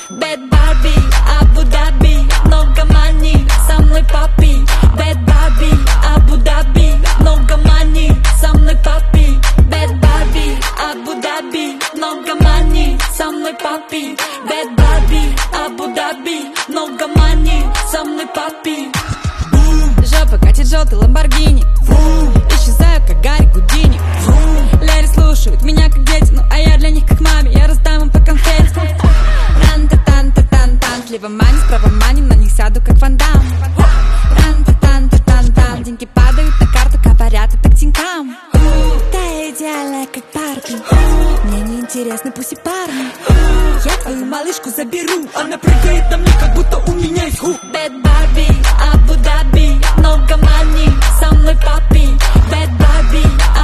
Bad Barbie, Абу-Даби, много мани, со мной папи. Bad Barbie, Абу-Даби, много мани, со мной папи. Bad Barbie, Абу-Даби, много мани, со мной папи. Bad Barbie, Абу-Даби, много мани, со мной папи. Жопа катит желтый Ламборгини, исчезаю, как Гарри Гудини. Лэри слушают меня, как дети, ну а я для них, как маме, я раздам им по конфете. Ран-та-тан-та-тан-тан, слева мани, справа мани, на них сяду, как Ван Дам. Ран-та-тан-та-тан-тан, деньги падают на карту, говорят и так тинькам. Ты идеальная, как Барби, мне не интересны пуси парни. Я твою малышку заберу, она прыгает на мне, как будто у меня есть хук. Bad Barbie, Абу-Даби, много мани, со мной папи. Bad Barbie,